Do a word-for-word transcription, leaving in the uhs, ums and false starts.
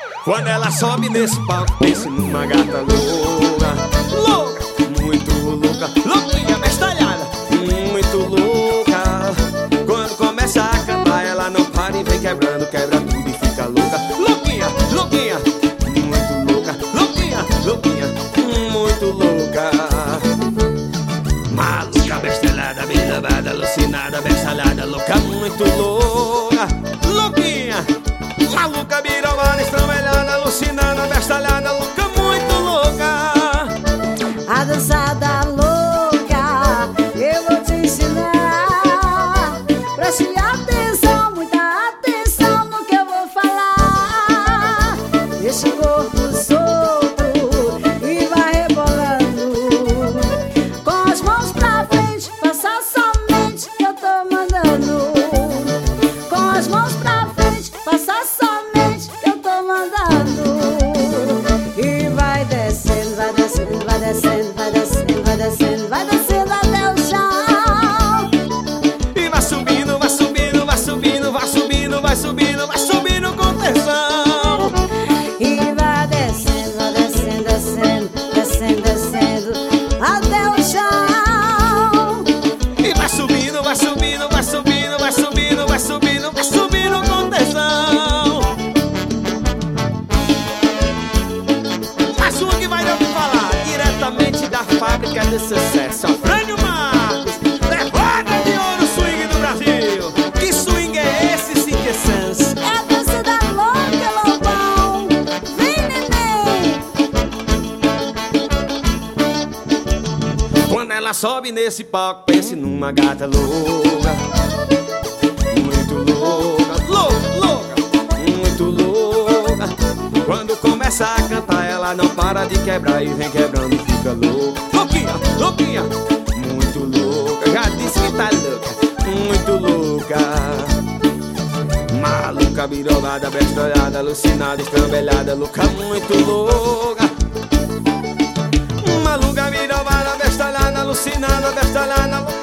Quando ela sobe nesse palco, pense numa gata louca, louca, muito louca, louquinha, bestalhada, muito louca. Quando começa a cantar, ela não para e vem quebrando, quebra tudo e fica louca, louquinha, louquinha, muito louca, louquinha, louquinha, muito louca. Maluca, bestalhada, bem lavada, alucinada, bestalhada, louca, muito louca, louquinha. Maluca, biromana, estrambelhada, alucinada, bestalhada, louca, muito louca. A dançada louca, eu vou te ensinar. Preste atenção, muita atenção no que eu vou falar. Deixa o corpo solto e vai rebolando, com as mãos pra frente, faça somente que eu tô mandando. Com as mãos pra frente, faça somente que eu tô mandando. E vai descendo, vai descendo, vai descendo, vai descendo, vai descendo, vai descendo até o chão. E vai subindo, vai subindo, vai subindo, vai subindo, vai subindo, vai subindo com tesão. E vai descendo, vai descendo, descendo, descendo, descendo até o chão. E vai subindo, vai subindo, vai subindo, vai subindo, vai subindo, vai subindo com tesão. Mais uma que vai dar pra falar, diretamente da fábrica de sucesso, Afrânio Marcos, levada de ouro swing do Brasil. Que swing é esse, Cynthia Sanz? É a dança da louca, lobão. Vem, neném. Quando ela sobe nesse palco, pense numa gata louca, muito louca, louca, louca, muito louca. Quando começa a cantar, ela não para de quebrar e vem quebrando e fica louca, louquinha, louquinha, muito louca. Já disse que tá louca, muito louca. Maluca, birolada, bestalhada, alucinada, estrambelhada, louca, muito louca. Maluca, birolada, bestalhada, alucinada, bestalhada, louca,